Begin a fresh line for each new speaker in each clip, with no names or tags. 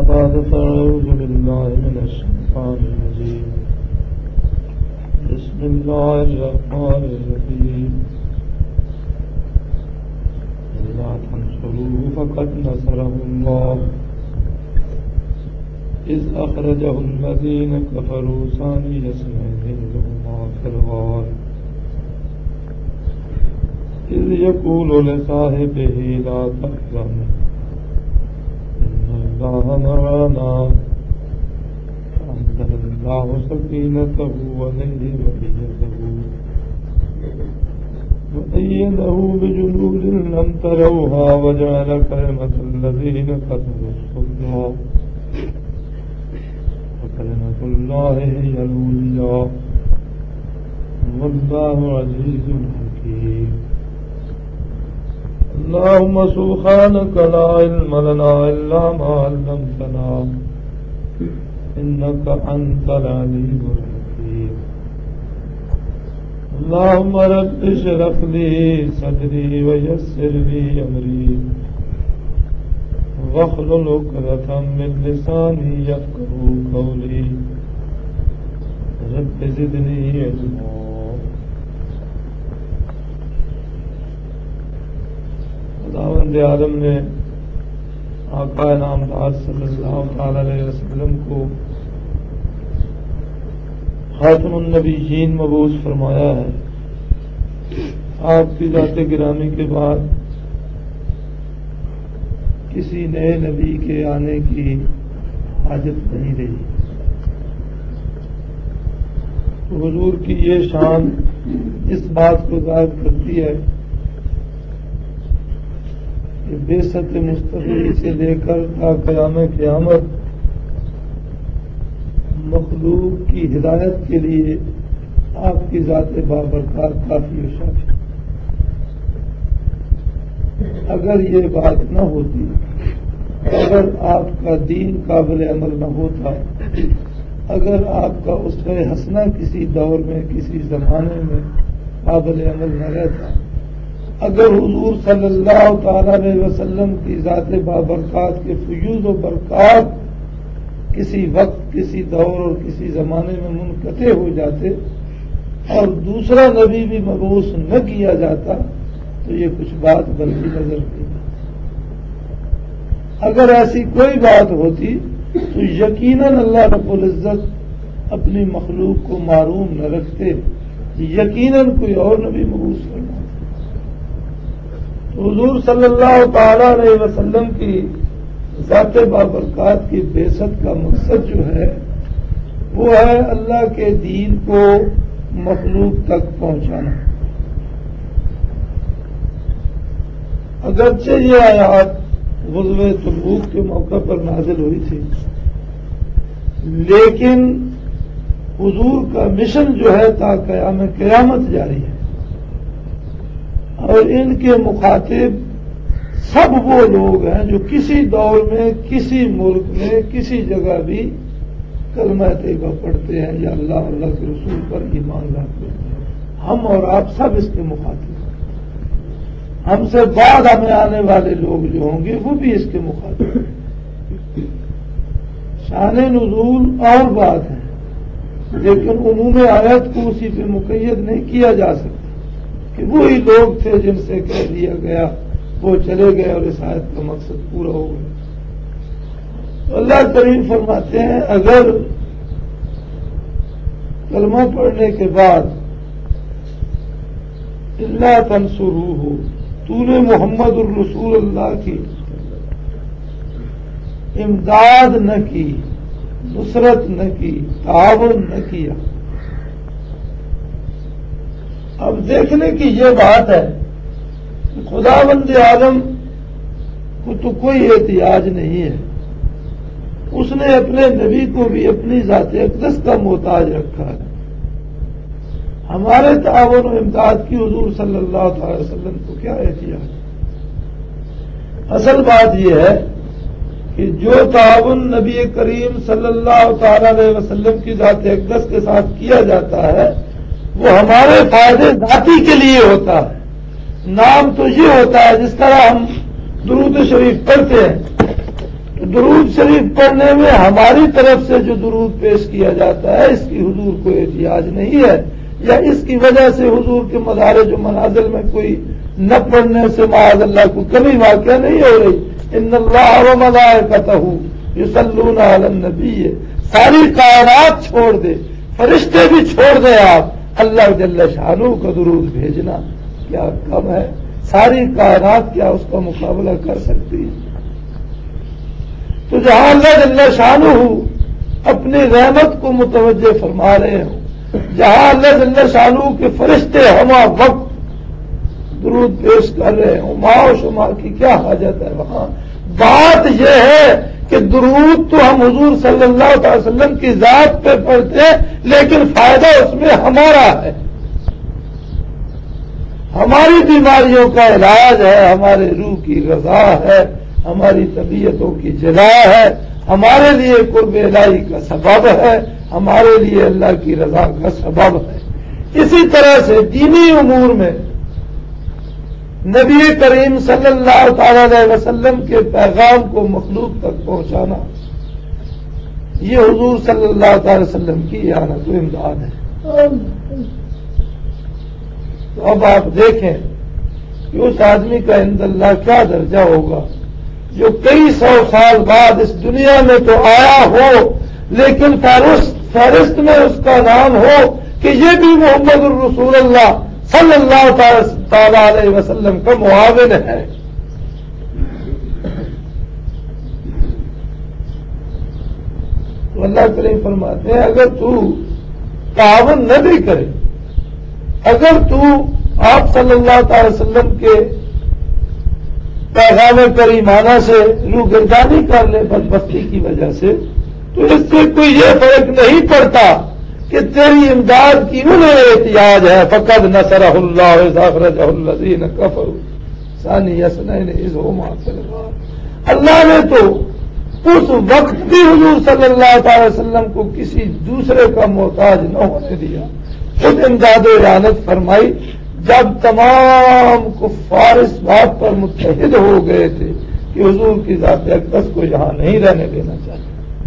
بعد فأعوذ بالله من الشيطان الرجيم بسم الله الرحمن الرحيم إلا تنصروه فقد نصره الله إذ أخرجه الذين كفروا ثاني اثنين إذ هما في الغار إذ يقول لصاحبه لا تحزن إن الله معنا فأنزل الله سكينته عليه وأيده بجنود لم تروها وجعل كلمة الذين كفروا السفلى وكلمة الله هي العليا والله عزيز حكيم. اللهم سبحانك لا علم لنا إلا ما علمتنا إنك أنت العليم الحكيم. اللهم رب اشرح لي صدري ويسر لي أمري واحلل عقدة من لساني يفقهوا قولي رب زدني علما. خداوند عالم نے آقا نامدار صلی اللہ تعالی علیہ وسلم کو خاتم النبیین مبعوث فرمایا ہے. آپ کی ذات گرامی کے بعد کسی نئے نبی کے آنے کی حاجت نہیں رہی. تو حضور کی یہ شان اس بات کو ظاہر کرتی ہے کہ بعثت مصطفی سے لے کر تا قیام قیامت مخلوق کی ہدایت کے لیے آپ کی ذات بابرکات کافی و شافی. اگر یہ بات نہ ہوتی، اگر آپ کا دین قابل عمل نہ ہوتا، اگر آپ کا اسوہ حسنہ کسی دور میں کسی زمانے میں قابل عمل نہ رہتا، اگر حضور صلی اللہ تعالی علیہ وسلم کی ذات بابرکات کے فیوض و برکات کسی وقت کسی دور اور کسی زمانے میں منقطع ہو جاتے اور دوسرا نبی بھی مبعوث نہ کیا جاتا تو یہ کچھ بات بنتی نظر نہیں. اگر ایسی کوئی بات ہوتی تو یقیناً اللہ رب العزت اپنی مخلوق کو معروم نہ رکھتے، یقیناً کوئی اور نبی مبعوث کرنا. حضور صلی اللہ تعالی علیہ وسلم کی ذات بابرکات کی بعثت کا مقصد جو ہے وہ ہے اللہ کے دین کو مخلوق تک پہنچانا. اگرچہ یہ آیات غزوہ تبوک کے موقع پر نازل ہوئی تھی، لیکن حضور کا مشن جو ہے تا قیام قیامت جاری ہے، اور ان کے مخاطب سب وہ لوگ ہیں جو کسی دور میں کسی ملک میں کسی جگہ بھی کلمہ طیبہ پڑھتے ہیں یا اللہ اللہ کے رسول پر ایمان لاتے ہیں. ہم اور آپ سب اس کے مخاطب ہیں. ہم سے بعد ہمیں آنے والے لوگ جو ہوں گے وہ بھی اس کے مخاطب ہیں. شان نزول اور بات ہے، لیکن عموم آیت کو اسی پہ مقید نہیں کیا جا سکتا کہ وہی لوگ تھے جن سے کہہ دیا گیا وہ چلے گئے اور اس آیت کا مقصد پورا ہو گیا. تو اللہ کریم فرماتے ہیں اگر کلمہ پڑھنے کے بعد اللہ تنصروہ تو نے محمد الرسول اللہ کی امداد نہ کی، نصرت نہ کی، تعاون نہ کیا. اب دیکھنے کی یہ بات ہے کہ خداوند عالم کو تو کوئی احتیاج نہیں ہے، اس نے اپنے نبی کو بھی اپنی ذات اقدس کا محتاج رکھا ہے. ہمارے تعاون و امداد کی حضور صلی اللہ تعالی وسلم کو کیا احتیاج ہے؟ اصل بات یہ ہے کہ جو تعاون نبی کریم صلی اللہ تعالی علیہ وسلم کی ذات اقدس کے ساتھ کیا جاتا ہے وہ ہمارے فائدے ذاتی کے لیے ہوتا ہے. نام تو یہ ہوتا ہے جس طرح ہم درود شریف پڑھتے ہیں تو درود شریف پڑھنے میں ہماری طرف سے جو درود پیش کیا جاتا ہے اس کی حضور کو احتیاج نہیں ہے، یا اس کی وجہ سے حضور کے مدارج و منازل میں کوئی نہ پڑھنے سے معاذ اللہ کو کمی واقع نہیں ہو رہی۔ ان اللہ و ملائکتہ یصلون علی النبی، ساری کائنات چھوڑ دے، فرشتے بھی چھوڑ دیں، آپ اللہ جل شانہ کا درود بھیجنا کیا کم ہے؟ ساری کائنات کیا اس کا مقابلہ کر سکتی ہے؟ تو جہاں اللہ جل شانہ اپنی رحمت کو متوجہ فرما رہے ہوں، جہاں اللہ جل شانہ کے فرشتے ہما وقت درود پیش کر رہے ہوں، ماں و شما کی کیا حاجت ہے وہاں؟ بات یہ ہے کہ درود تو ہم حضور صلی اللہ علیہ وسلم کی ذات پہ پڑھتے ہیں، لیکن فائدہ اس میں ہمارا ہے، ہماری بیماریوں کا علاج ہے، ہمارے روح کی غذا ہے، ہماری طبیعتوں کی جلا ہے، ہمارے لیے قرب الہی کا سبب ہے، ہمارے لیے اللہ کی رضا کا سبب ہے۔ اسی طرح سے دینی امور میں نبی کریم صلی اللہ تعالی علیہ وسلم کے پیغام کو مخلوق تک پہنچانا، یہ حضور صلی اللہ تعالی وسلم کی اعانت و امداد ہے۔ تو اب آپ دیکھیں کہ اس آدمی کا عند اللہ کیا درجہ ہوگا جو کئی سو سال بعد اس دنیا میں تو آیا ہو، لیکن فہرست میں اس کا نام ہو کہ یہ بھی محمد الرسول اللہ صلی اللہ تعالی علیہ وسلم کا معاون ہے۔ تو اللہ کریم فرماتے ہیں اگر تو تعاون نہ بھی کرے، اگر تو آپ صلی اللہ تعالی وسلم کے پیغام کریمانہ سے روگردانی کر لے بدبختی کی وجہ سے، تو اس سے کوئی یہ فرق نہیں پڑتا کہ تیری امداد کی انہیں احتیاج ہے۔ فقد نصرہ اللہ اذ اخرجہ الذین کفروا ثانی اثنین اذ ھما فی الغار۔ اللہ نے تو اس وقت بھی حضور صلی اللہ تعالی وسلم کو کسی دوسرے کا محتاج نہ ہونے دیا، خود امداد و اعانت فرمائی جب تمام کفار اس بات پر متحد ہو گئے تھے کہ حضور کی ذات اقدس کو یہاں نہیں رہنے دینا چاہتے۔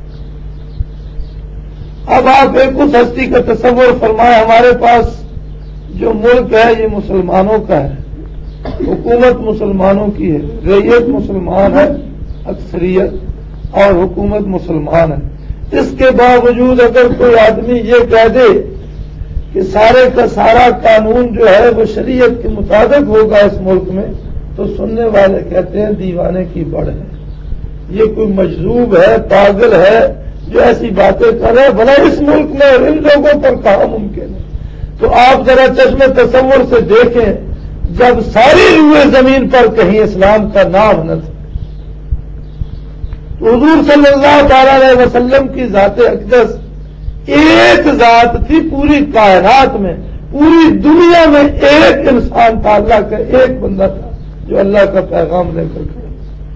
اب آپ ایک اس ہستی کا تصور فرمائیں، ہمارے پاس جو ملک ہے یہ مسلمانوں کا ہے، حکومت مسلمانوں کی ہے، رعیت مسلمان ہے اکثریت، اور حکومت مسلمان ہے۔ اس کے باوجود اگر کوئی آدمی یہ کہہ دے کہ سارے کا سارا قانون جو ہے وہ شریعت کے مطابق ہوگا اس ملک میں، تو سننے والے کہتے ہیں دیوانے کی بڑھ ہے، یہ کوئی مجذوب ہے، پاگل ہے جو ایسی باتیں کر رہے، بھلا اس ملک میں اور ان لوگوں پر کہاں ممکن ہے؟ تو آپ ذرا چشم تصور سے دیکھیں، جب ساری روئے زمین پر کہیں اسلام کا نام نہ تھا، تو حضور صلی اللہ تعالی علیہ وسلم کی ذات اقدس ایک ذات تھی پوری کائنات میں، پوری دنیا میں ایک انسان تھا، اللہ کا ایک بندہ تھا جو اللہ کا پیغام لے کر کھڑا۔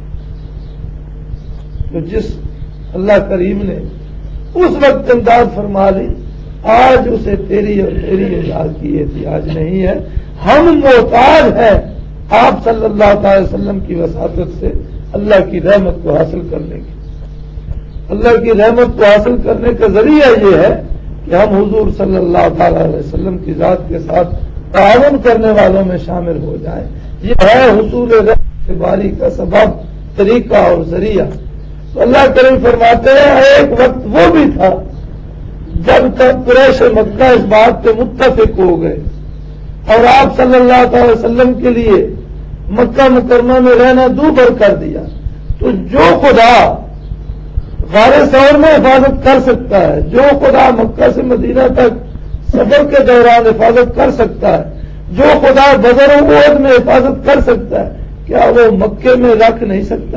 تو جس اللہ کریم نے اس وقت امداد فرما لی، آج اسے تیری اور تیری امداد کی احتیاج نہیں ہے۔ ہم محتاج ہیں آپ صلی اللہ تعالی وسلم کی وساطت سے اللہ کی رحمت کو حاصل کرنے کی۔ اللہ کی رحمت کو حاصل کرنے کا ذریعہ یہ ہے کہ ہم حضور صلی اللہ تعالی علیہ وسلم کی ذات کے ساتھ تعاون کرنے والوں میں شامل ہو جائیں۔ یہ ہے حصول رحمت باری کا سبب، طریقہ اور ذریعہ۔ تو اللہ کریم فرماتے ہیں ایک وقت وہ بھی تھا جب تک قریش مکہ اس بات پہ متفق ہو گئے اور آپ صلی اللہ تعالی وسلم کے لیے مکہ مکرمہ میں رہنا دوبھر کر دیا، تو جو خدا غار ثور میں حفاظت کر سکتا ہے، جو خدا مکہ سے مدینہ تک سفر کے دوران حفاظت کر سکتا ہے، جو خدا بدر و احد میں حفاظت کر سکتا ہے، کیا وہ مکے میں رکھ نہیں سکتا؟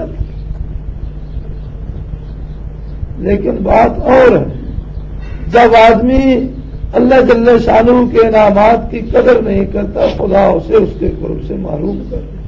لیکن بات اور ہے، جب آدمی اللہ جل شانہ کے انعامات کی قدر نہیں کرتا، خدا اسے اس کے قرب سے محروم کر دیتا۔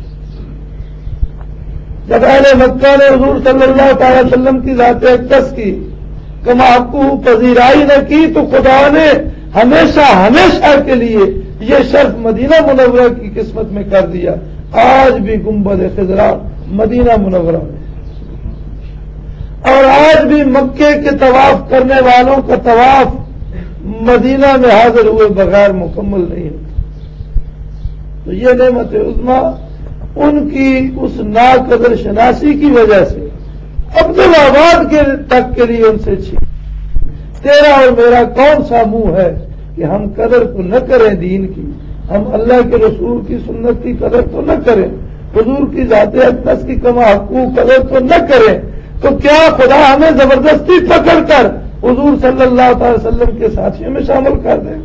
جب اہل مکہ نے حضور صلی اللہ تعالی وسلم کی ذات اقدس کی کما حقہ پذیرائی نہ کی، تو خدا نے ہمیشہ ہمیشہ کے لیے یہ شرف مدینہ منورہ کی قسمت میں کر دیا۔ آج بھی گنبد خضرا مدینہ منورہ میں، اور آج بھی مکے کے طواف کرنے والوں کا طواف مدینہ میں حاضر ہوئے بغیر مکمل نہیں ہوتا. تو یہ نعمت عظمیٰ ان کی اس ناقدر شناسی کی وجہ سے عبدالآباد کے تک کے لیے ان سے چھین. تیرا اور میرا کون سا منہ ہے کہ ہم قدر کو نہ کریں دین کی، ہم اللہ کے رسول کی سنت کی قدر تو نہ کریں، حضور کی ذات اقدس کی کما حقوق قدر تو نہ کریں، تو کیا خدا ہمیں زبردستی پکڑ کر حضور صلی اللہ تعالی وسلم کے ساتھیوں میں شامل کر دیں؟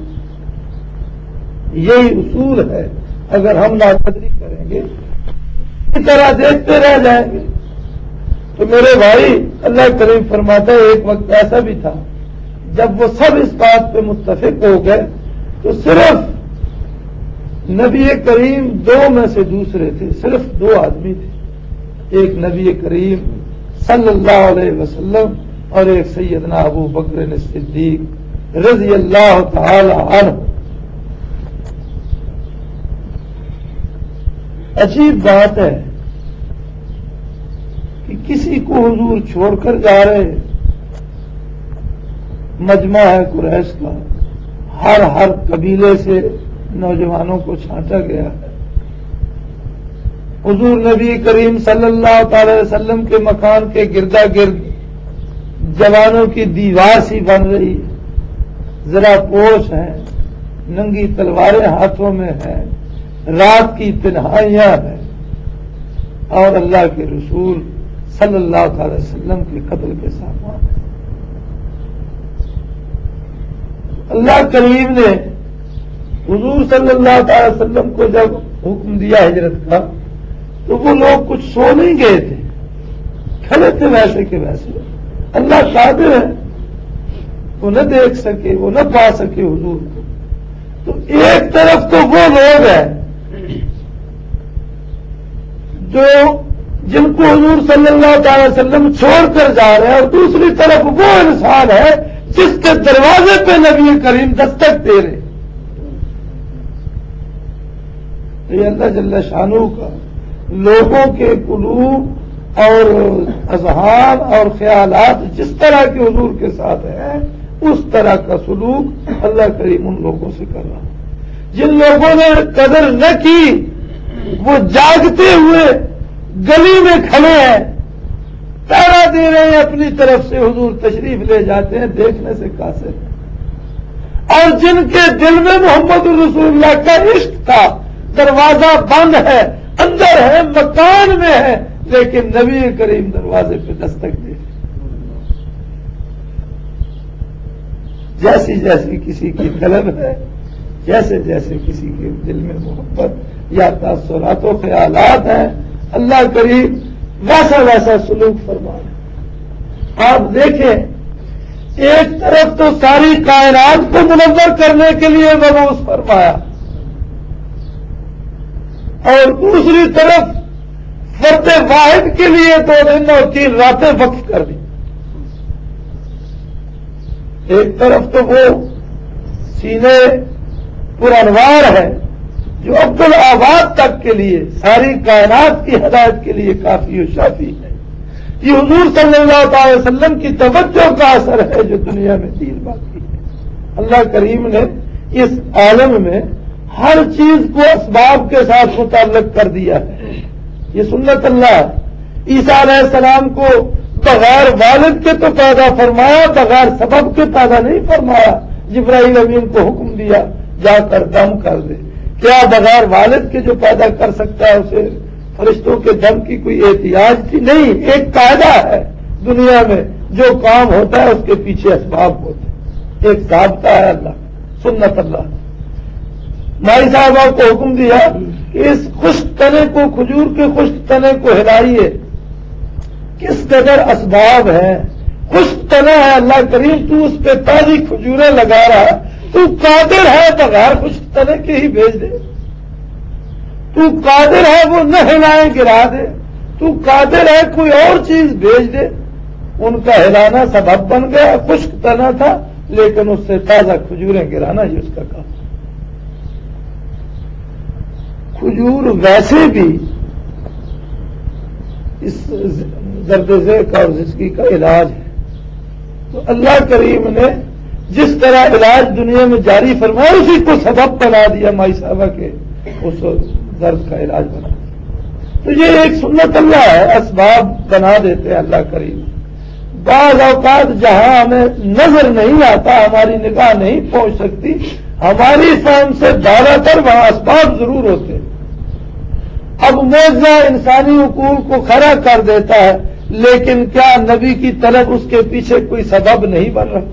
یہی اصول ہے. اگر ہم ناقدری کریں گے اسی طرح دیکھتے رہ جائیں گے. تو میرے بھائی، اللہ کریم فرماتا ہے ایک وقت ایسا بھی تھا جب وہ سب اس بات پہ متفق ہو گئے تو صرف نبی کریم دو میں سے دوسرے تھے، صرف دو آدمی تھے. ایک نبی کریم صلی اللہ علیہ وسلم اور ایک سیدنا ابو بکر صدیق رضی اللہ تعالی عنہ. عجیب بات ہے کہ کسی کو حضور چھوڑ کر جا رہے. مجمع ہے قریش کا، ہر قبیلے سے نوجوانوں کو چھانٹا گیا ہے. حضور نبی کریم صلی اللہ تعالی وسلم کے مکان کے گردا گرد جوانوں کی دیوار سی بن رہی ہے، ذرا پوش ہیں، ننگی تلواریں ہاتھوں میں ہیں، رات کی تنہائیاں ہیں، اور اللہ کے رسول صلی اللہ تعالی وسلم کے قتل کے سامان ہیں. اللہ کریم نے حضور صلی اللہ تعالی وسلم کو جب حکم دیا ہجرت کا تو وہ لوگ کچھ سو نہیں گئے تھے، کھڑے تھے ویسے کہ ویسے. اللہ قادر ہے، وہ نہ دیکھ سکے، وہ نہ پا سکے حضور کو. تو ایک طرف تو وہ لوگ ہیں جو جن کو حضور صلی اللہ تعالی وسلم چھوڑ کر جا رہے ہیں، اور دوسری طرف وہ انسان ہے جس کے دروازے پہ نبی کریم دستک دے رہے. یہ اللہ جل شانہ کا لوگوں کے قلوب اور اذہان اور خیالات جس طرح کے حضور کے ساتھ ہیں اس طرح کا سلوک اللہ کریم ان لوگوں سے کر رہا. جن لوگوں نے قدر نہ کی وہ جاگتے ہوئے گلی میں کھڑے ہیں، پہرا دے رہے ہیں، اپنی طرف سے حضور تشریف لے جاتے ہیں، دیکھنے سے قاصر ہیں. اور جن کے دل میں محمد رسول اللہ کا عشق تھا، دروازہ بند ہے، اندر ہے، مکان میں ہے، لیکن نبی کریم دروازے پہ دستک دے. جیسی جیسی کسی کی طلب ہے، جیسے جیسے کسی کے دل میں محبت یا تاثرات و خیالات ہیں، اللہ کریم ویسا ویسا سلوک فرمائے. آپ دیکھیں، ایک طرف تو ساری کائنات کو منور کرنے کے لیے مبعوث فرمایا، اور دوسری طرف فرد واحد کے لیے 2 دن اور 3 راتیں وقف کر دی. ایک طرف تو وہ سینے پرانوار ہے جو عبدالآباد تک کے لیے ساری کائنات کی ہدایت کے لیے کافی و شافی ہے. یہ حضور صلی اللہ تعالی وسلم کی توجہ کا اثر ہے جو دنیا میں دین باقی ہے. اللہ کریم نے اس عالم میں ہر چیز کو اسباب کے ساتھ متعلق کر دیا ہے. یہ سنت اللہ ہے. عیسیٰ علیہ السلام کو بغیر والد کے تو پیدا فرمایا، بغیر سبب کے پیدا نہیں فرمایا. جبرائیل امین کو حکم دیا جا کر دم کر دے. کیا بغیر والد کے جو پیدا کر سکتا ہے اسے فرشتوں کے دم کی کوئی احتیاج تھی؟ نہیں. ایک قاعدہ ہے دنیا میں، جو کام ہوتا ہے اس کے پیچھے اسباب ہوتے ہیں. ایک ضابطہ ہے اللہ، سنت اللہ. مائی صاحبہ کو حکم دیا کہ اس خشک تنے کو، کھجور کے خشک تنے کو ہلائیے. کس قدر اسباب ہیں. خشک تنا ہے، اللہ کریم تو اس پہ تازی کھجوریں لگا رہا ہے، تو قادر ہے بغیر خشک تنے کے ہی بھیج دے. تو قادر ہے وہ نہ ہلائیں گرا دے. تو قادر ہے کوئی اور چیز بھیج دے. ان کا ہلانا سبب بن گیا، خشک تنا تھا لیکن اس سے تازہ کھجوریں گرانا ہی اس کا کام. کھجور ویسے بھی اس درد ذیق اور زچگی کا علاج ہے. تو اللہ کریم نے جس طرح علاج دنیا میں جاری فرمایا اسی کو سبب بنا دیا مائی صاحبہ کے اس درد کا علاج بنا دیا. تو یہ ایک سنت اللہ ہے, اسباب بنا دیتے ہیں اللہ کریم. بعض اوقات جہاں ہمیں نظر نہیں آتا, ہماری نگاہ نہیں پہنچ سکتی, ہماری فہم سے زیادہ تر وہاں اسباب ضرور ہوتے ہیں. اب معجزہ انسانی عقول کو کھڑا کر دیتا ہے, لیکن کیا نبی کی طلب اس کے پیچھے کوئی سبب نہیں بن رہا؟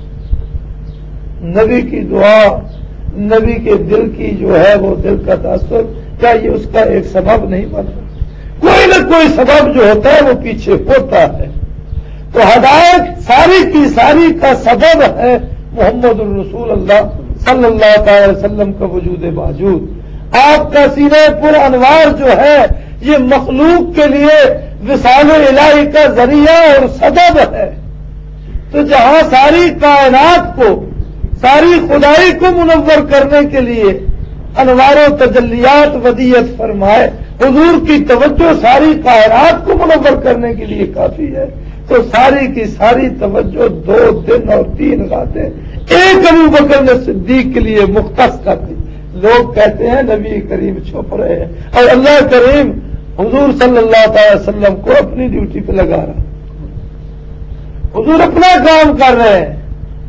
نبی کی دعا, نبی کے دل کی جو ہے وہ دل کا تاثر, کیا یہ اس کا ایک سبب نہیں بن رہا؟ کوئی نہ کوئی سبب جو ہوتا ہے وہ پیچھے ہوتا ہے. تو ہدایت ساری کی ساری کا سبب ہے محمد الرسول اللہ صلی اللہ تعالی وسلم کا وجود موجود. آپ کا سینہ پر انوار جو ہے یہ مخلوق کے لیے وصال الہی کا ذریعہ اور سبب ہے. تو جہاں ساری کائنات کو, ساری خدائی کو منور کرنے کے لیے انوار و تجلیات ودیت فرمائے, حضور کی توجہ ساری کائنات کو منور کرنے کے لیے کافی ہے. تو ساری کی ساری توجہ 2 دن اور 3 راتیں ایک ابو بکر نے صدیق کے لیے مختص کر دی. لوگ کہتے ہیں نبی کریم چھپ رہے ہیں, اور اللہ کریم حضور صلی اللہ تعالی وسلم کو اپنی ڈیوٹی پہ لگا رہا. حضور اپنا کام کر رہے ہیں,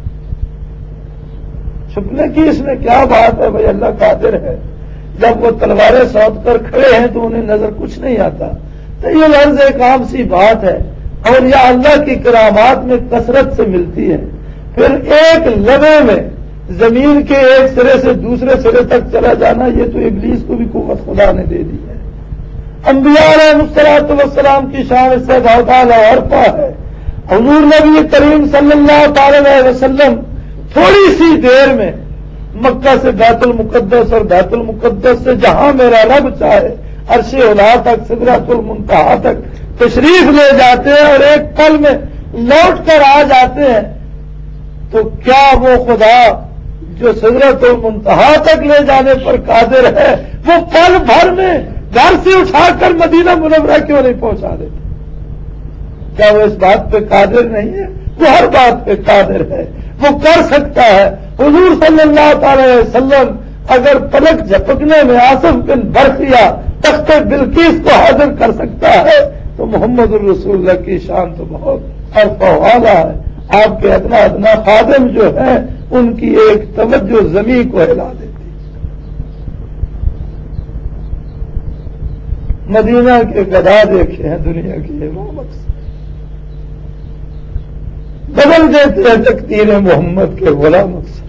چھپنے کی اس میں کیا بات ہے؟ بھائی اللہ قادر ہے. جب وہ تلواریں سونپ کر کھڑے ہیں تو انہیں نظر کچھ نہیں آتا. تو یہ لفظ ایک عام سی بات ہے, اور یہ اللہ کی کرامات میں کثرت سے ملتی ہے. پھر ایک لمحے میں زمین کے ایک سرے سے دوسرے سرے تک چلا جانا, یہ تو ابلیس کو بھی قوت خدا نے دے دی ہے. انبیاء علیہ الصلوۃ والسلام کی شان سے بہت اعلیٰ عرفہ ہے. حضور نبی کریم صلی اللہ تعالی علیہ وسلم تھوڑی سی دیر میں مکہ سے بیت المقدس اور بیت المقدس سے جہاں میرا رب چاہے عرش اولا تک, سدرۃ المنتہا تک تشریف لے جاتے ہیں اور ایک پل میں لوٹ کر آ جاتے ہیں. تو کیا وہ خدا جو سدرۃ المنتہا تک لے جانے پر قادر ہے, وہ پل بھر میں گھر سے اٹھا کر مدینہ منورہ کیوں نہیں پہنچا دیتے؟ کیا وہ اس بات پہ قادر نہیں ہے؟ وہ ہر بات پہ قادر ہے, وہ کر سکتا ہے. حضور صلی اللہ تعالی وسلم اگر پلک جھپکنے میں آصف بن برقیہ تخت بلقیس کو حاضر کر سکتا ہے تو محمد الرسول اللہ کی شان تو بہت عرفہ والا ہے. آپ کے ادنا ادنا خادم جو ہے ان کی ایک توجہ زمین کو ہلا دیتی. مدینہ کے گدھا دیکھے ہیں دنیا کی امامت سے, بدل دیتے ہیں تقدیر محمد کے غلام اکثر.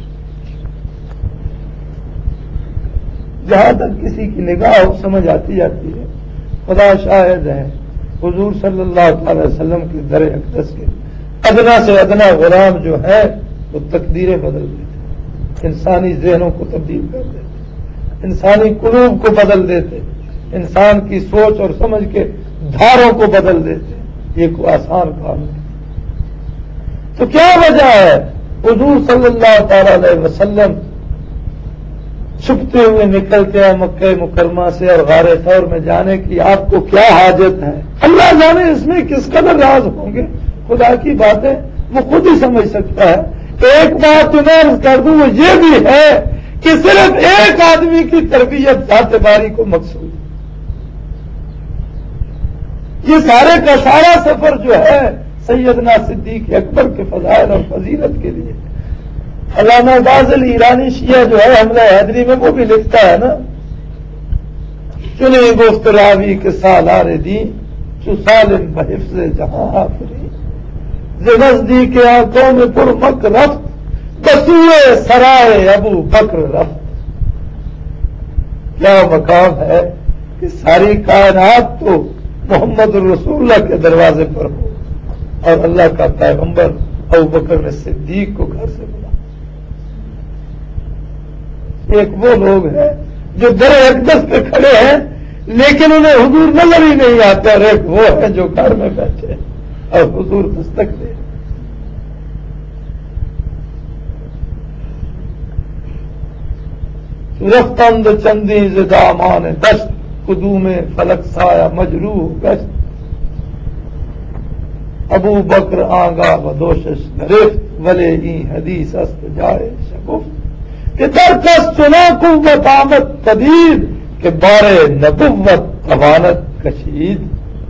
جہاں تک کسی کی نگاہ سمجھ آتی جاتی ہے, خدا شاہد ہے, حضور صلی اللہ تعالی وسلم کے در اقدس کے ادنا سے ادنا غلام جو ہے وہ تقدیریں بدل دیتے, انسانی ذہنوں کو تبدیل کر دیتے, انسانی قلوب کو بدل دیتے, انسان کی سوچ اور سمجھ کے دھاروں کو بدل دیتے. یہ کوئی آسان کام نہیں. تو کیا وجہ ہے حضور صلی اللہ تعالی علیہ وسلم چھپتے ہوئے نکلتے ہیں مکہ مکرمہ سے اور غار ثور میں جانے کی؟ آپ کو کیا حاجت ہے؟ اللہ جانے اس میں کس قدر راز ہوں گے. خدا کی باتیں وہ خود ہی سمجھ سکتا ہے. ایک بات میں عرض کر دوں, وہ یہ بھی ہے کہ صرف ایک آدمی کی تربیت ذات باری کو مقصود. یہ سارے کا سارا سفر جو ہے سیدنا صدیق اکبر کے فضائل اور فضیلت کے لیے. علامہ فاضل ایرانی شیعہ جو ہے حملہ حیدری میں وہ بھی لکھتا ہے نا, چنے گفت راوی کے سالار دی چو سالم بحفظ جہاں آفری ز نزدیک آنکھوں میں پر مک رفت بسوئے سرائے ابو بکر رفت. کیا مقام ہے کہ ساری کائنات تو محمد الرسول اللہ کے دروازے پر ہو, اور اللہ کا پیغمبر ابو بکر نے صدیق کو گھر سے بلا. ایک وہ لوگ ہیں جو در اقدس پہ کھڑے ہیں لیکن انہیں حضور نظر ہی نہیں آتا, اور ایک وہ ہے جو گھر میں بیٹھے اور حضور دستک دے. رفتند چندی زدامان دشت قدوم فلک سایہ مجروح گشت ابو بکر آگا و دوشش گرفت ولے این حدیث است جائے شگفت کہ در کس چنا قوت آمد پدید کہ بارے نبوت توانت کشید.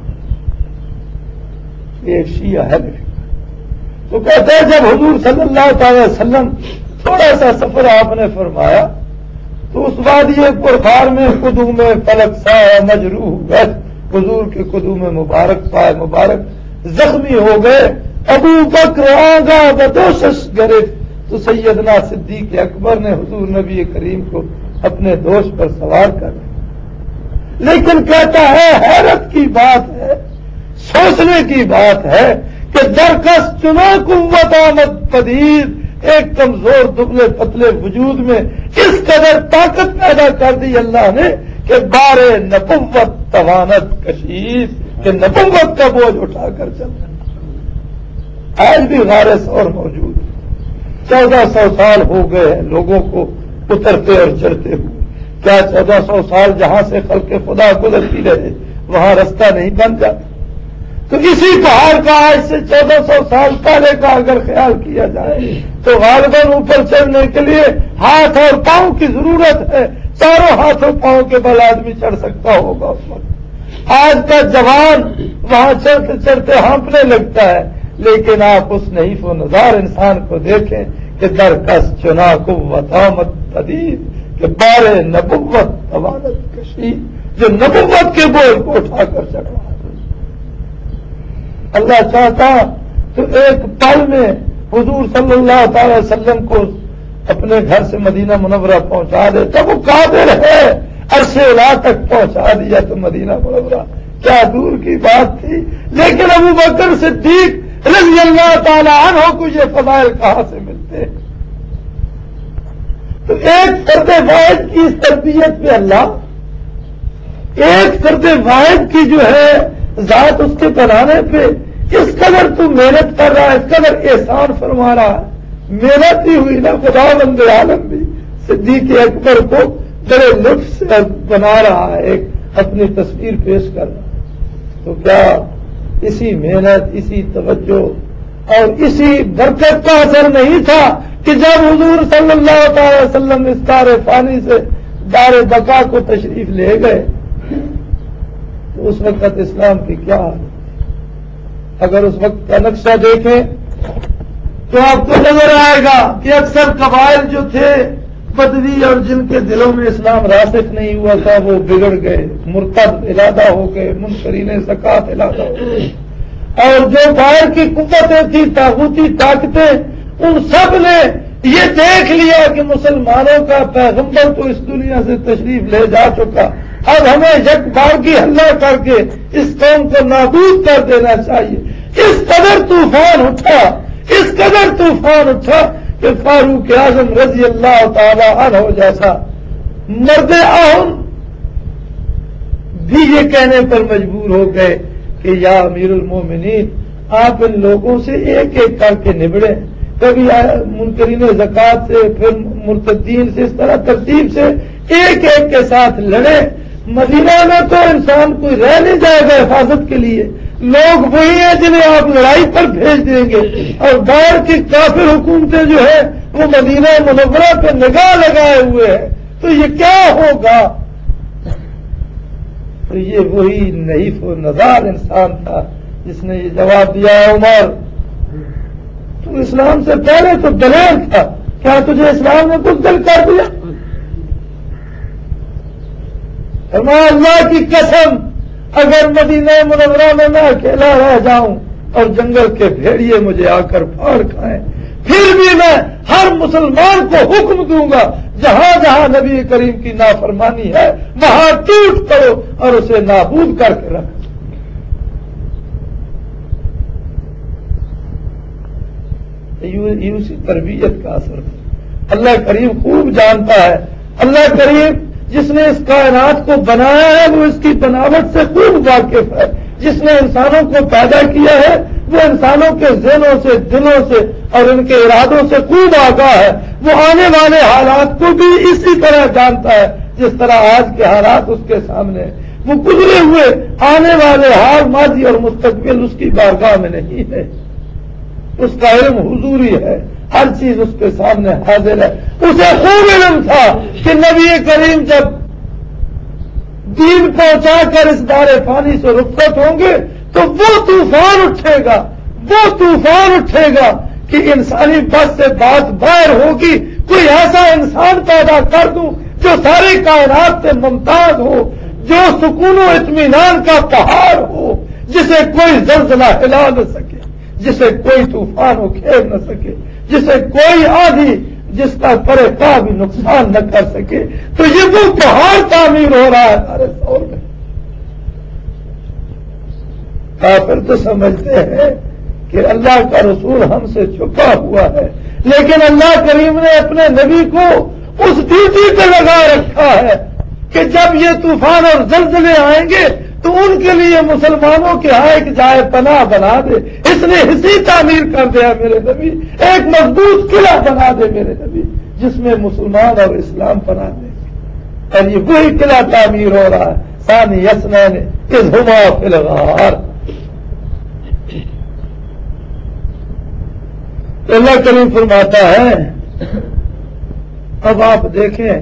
ایک شیعہ ہے تو کہتے ہیں جب حضور صلی اللہ تعالی وسلم تھوڑا سا سفر آپ نے فرمایا تو اس وادی پرخار میں قدوم فلک سا مجروح گشت. حضور کے قدوم مبارک پائے مبارک زخمی ہو گئے. ابو بکر آگا بدوشش گرفت تو سیدنا صدیق اکبر نے حضور نبی کریم کو اپنے دوش پر سوار کر لیا. لیکن کہتا ہے حیرت کی بات ہے، سوچنے کی بات ہے کہ درکس چنا قوت آمد پدید، ایک کمزور دبلے پتلے وجود میں اس قدر طاقت پیدا کر دی اللہ نے کہ بارے نبوت توانت کشید، کہ نبوت کا بوجھ اٹھا کر چل رہا. آج بھی غار ثور موجود ہے. 1400 سال ہو گئے ہیں لوگوں کو اترتے اور چڑھتے ہوئے. کیا 1400 سال جہاں سے خلق خدا گزرتی رہے وہاں رستہ نہیں بن جاتا؟ تو اسی پہاڑ کا آج سے 1400 سال پہلے کا اگر خیال کیا جائے تو غالباً اوپر چڑھنے کے لیے ہاتھ اور پاؤں کی ضرورت ہے. چاروں ہاتھوں پاؤں کے بل آدمی چڑھ سکتا ہوگا اس وقت. آج کا جوان وہاں چڑھتے چڑھتے ہانپنے لگتا ہے. لیکن آپ اس نحیف و نزار انسان کو دیکھیں کہ درکس چنا قوت آمد پدید کہ بارے نبوت توانت کشید، جو نبوت کے بوجھ کو اٹھا کر چڑھ رہا ہے. اللہ چاہتا تو ایک پل میں حضور صلی اللہ تعالی وسلم کو اپنے گھر سے مدینہ منورہ پہنچا دے. تب وہ قادر ہے عرش اعلیٰ تک پہنچا دیا تو مدینہ منورہ کیا دور کی بات تھی. لیکن ابو بکر صدیق رضی اللہ تعالی عنہ کو یہ فضائل کہاں سے ملتے؟ تو ایک فرد واحد کی اس تربیت پہ اللہ، ایک فرد واحد کی جو ہے ذات اس کے بنانے پہ اس قدر تو محنت کر رہا ہے، اس قدر احسان فرما رہا ہے. محنت ہی ہوئی نا. خدا بند عالم بھی صدیق اکبر کو بڑے لطف سے بنا رہا ہے، ایک اپنی تصویر پیش کر رہا ہے. تو کیا اسی محنت، اسی توجہ اور اسی برکت کا اثر نہیں تھا کہ جب حضور صلی اللہ تعالی وسلم اس دار فانی سے دار بقا کو تشریف لے گئے تو اس وقت اسلام کی کیا حالت؟ اگر اس وقت کا نقشہ دیکھیں تو آپ کو نظر آئے گا کہ اکثر قبائل جو تھے بدوی اور جن کے دلوں میں اسلام راسخ نہیں ہوا تھا وہ بگڑ گئے، مرتد علادہ ہو گئے، منکرین زکات علادہ ہو گئے. اور جو باہر کی قوتیں تھیں طاغوتی طاقتیں ان سب نے یہ دیکھ لیا کہ مسلمانوں کا پیغمبر تو اس دنیا سے تشریف لے جا چکا، اب ہمیں یک بارگی حملہ کر کے اس قوم کو نابود کر دینا چاہیے. اس قدر طوفان اٹھا، اس قدر طوفان اٹھا کہ فاروق اعظم رضی اللہ تعالی عنہ جیسا مرد اہم بھی یہ کہنے پر مجبور ہو گئے کہ یا امیر المومنین آپ ان لوگوں سے ایک ایک کر کے نبڑیں. کبھی منکرین زکات سے، پھر مرتدین سے، اس طرح ترتیب سے ایک ایک کے ساتھ لڑیں. مدینہ میں تو انسان کوئی رہ نہیں جائے گا حفاظت کے لیے، لوگ وہی ہیں جنہیں آپ لڑائی پر بھیج دیں گے. اور باہر کی کافر حکومتیں جو ہے وہ مدینہ منورہ پہ نگاہ لگائے ہوئے ہیں. تو یہ کیا ہوگا؟ تو یہ وہی نحیف و نزار انسان تھا جس نے یہ جواب دیا عمر تو اسلام سے پہلے تو دلیر تھا، کیا تجھے اسلام نے بزدل کر دیا؟ فرمایا اللہ کی قسم اگر مدینہ منورہ میں میں اکیلا رہ جاؤں اور جنگل کے بھیڑیے مجھے آ کر پھاڑ کھائیں پھر بھی میں ہر مسلمان کو حکم دوں گا جہاں جہاں نبی کریم کی نافرمانی ہے وہاں ٹوٹ پڑو اور اسے نابود کر کے رکھو. اسی تربیت کا اثر اللہ کریم خوب جانتا ہے. اللہ کریم جس نے اس کائنات کو بنایا ہے وہ اس کی بناوٹ سے خوب واقف ہے. جس نے انسانوں کو پیدا کیا ہے وہ انسانوں کے ذہنوں سے، دلوں سے اور ان کے ارادوں سے خوب آگاہ ہے. وہ آنے والے حالات کو بھی اسی طرح جانتا ہے جس طرح آج کے حالات اس کے سامنے. وہ گزرے ہوئے آنے والے حال ماضی اور مستقبل اس کی بارگاہ میں نہیں ہے، اس کا علم حضوری ہے، ہر چیز اس کے سامنے حاضر ہے۔ اسے خوب علم تھا کہ نبی کریم جب دین پہنچا کر اس دار فانی سے رخصت ہوں گے تو وہ طوفان اٹھے گا کہ انسانی بس سے بات باہر ہوگی، کوئی ایسا انسان پیدا کر دوں جو ساری کائنات سے ممتاز ہو، جو سکون و اطمینان کا پہاڑ ہو، جسے کوئی زلزلہ ہلا نہ سکے، جسے کوئی طوفان اکھیڑ نہ سکے، جسے کوئی آندھی جس کا پرے کا بھی نقصان نہ کر سکے۔ تو یہ وہ پہاڑ تعمیر ہو رہا ہے ہمارے دور میں۔ کافر تو سمجھتے ہیں کہ اللہ کا رسول ہم سے چھپا ہوا ہے، لیکن اللہ کریم نے اپنے نبی کو اس ڈیوٹی پہ لگا رکھا ہے کہ جب یہ طوفان اور زلزلے آئیں گے تو ان کے لیے مسلمانوں کے ہاں ایک جائے پناہ بنا دے۔ اس نے حصی تعمیر کر دیا میرے نبی، ایک مضبوط قلعہ بنا دے میرے نبی، جس میں مسلمان اور اسلام پناہ دیں گے۔ اور یہ وہی قلعہ تعمیر ہو رہا ہے۔ ثانی اثنین اذ ہما فی الغار۔ اللہ کریم فرماتا ہے اب آپ دیکھیں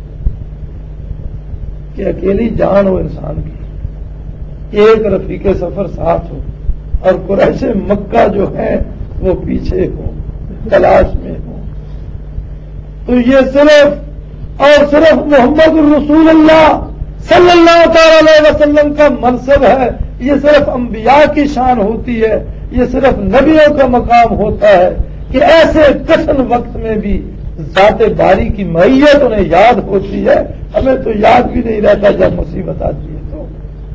کہ اکیلی جان ہو انسان کی، ایک رفیق سفر ساتھ ہو، اور قریش مکہ جو ہے وہ پیچھے ہو، تلاش میں ہو، تو یہ صرف اور صرف محمد الرسول اللہ صلی اللہ تعالی علیہ وسلم کا منصب ہے، یہ صرف انبیاء کی شان ہوتی ہے، یہ صرف نبیوں کا مقام ہوتا ہے کہ ایسے کٹھن وقت میں بھی ذات باری کی معیت انہیں یاد ہوتی ہے۔ ہمیں تو یاد بھی نہیں رہتا جب مصیبت آتی ہے تو۔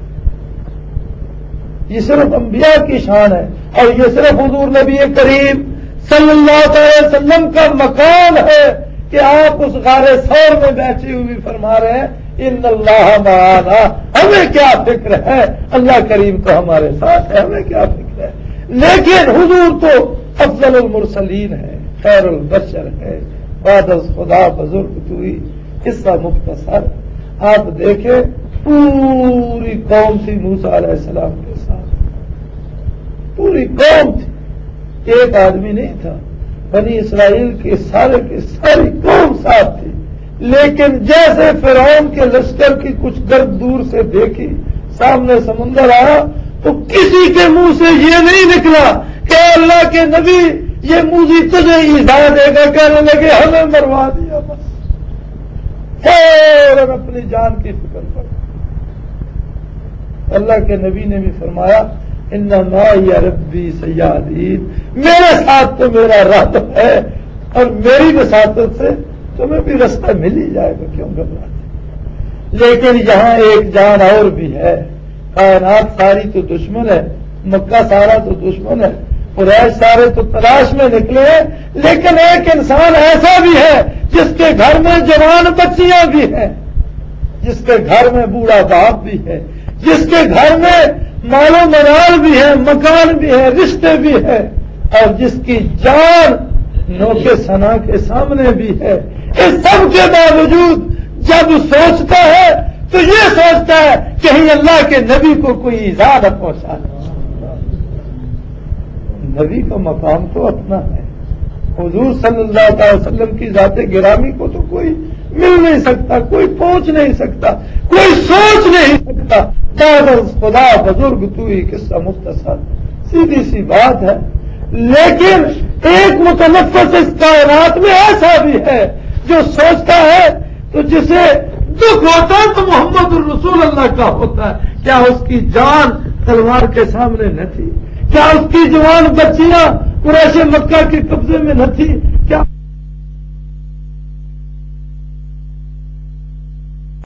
یہ صرف انبیاء کی شان ہے، اور یہ صرف حضور نبی کریم صلی اللہ علیہ وسلم کا مقام ہے کہ آپ اس غار ثور میں بیٹھے ہوئے فرما رہے ہیں ان اللہ معانا، ہمیں کیا فکر ہے، اللہ کریم تو ہمارے ساتھ ہے، ہمیں کیا فکر ہے۔ لیکن حضور تو افضل المرسلین ہے، خیر البشر ہے، بعد از خدا بزرگ توئی، قصہ مختصر۔ آپ دیکھیں پوری قوم تھی موسیٰ علیہ السلام کے ساتھ، پوری قوم تھی، ایک آدمی نہیں تھا، بنی اسرائیل کی ساری قوم ساتھ تھی۔ لیکن جیسے فرعون کے لشکر کی کچھ گرد دور سے دیکھی، سامنے سمندر آیا تو کسی کے منہ سے یہ نہیں نکلا کہ اللہ کے نبی یہ موذی تجھے ایذا دے گا، کہنے لگے ہمیں مروا دیا بس، فوراً اپنی جان کی فکر پر۔ اللہ کے نبی نے بھی فرمایا انما یا ربی سیادین، میرے ساتھ تو میرا رب ہے، اور میری وساطت سے تمہیں بھی رستہ مل ہی جائے گا، کیوں گھبراتے۔ لیکن یہاں ایک جان اور بھی ہے، کائنات ساری تو دشمن ہے، مکہ سارا تو دشمن ہے، قریش سارے تو تلاش میں نکلے ہیں، لیکن ایک انسان ایسا بھی ہے جس کے گھر میں جوان بچیاں بھی ہیں، جس کے گھر میں بوڑھا باپ بھی ہے، جس کے گھر میں مال و منال بھی ہے، مکان بھی ہے، رشتے بھی ہے، اور جس کی جان نوکے سنا کے سامنے بھی ہے۔ اس سب کے باوجود جب سوچتا ہے تو یہ سوچتا ہے کہیں اللہ کے نبی کو کوئی ایذا نہ پہنچا۔ نبی کا مقام تو اپنا ہے، حضور صلی اللہ علیہ وسلم کی ذات گرامی کو تو کوئی مل نہیں سکتا، کوئی پہنچ نہیں سکتا، کوئی سوچ نہیں سکتا۔ خدا بزرگ تو ہی قصہ مختصر، سیدھی سی بات ہے۔ لیکن ایک متنفس اس کائنات میں ایسا بھی ہے جو سوچتا ہے تو جسے دکھ ہوتا ہے تو محمد الرسول اللہ کا ہوتا ہے۔ کیا اس کی جان تلوار کے سامنے نہ تھی؟ کیا اس کی جوان بچیاں قریش مکہ کے قبضے میں نہ تھی؟ کیا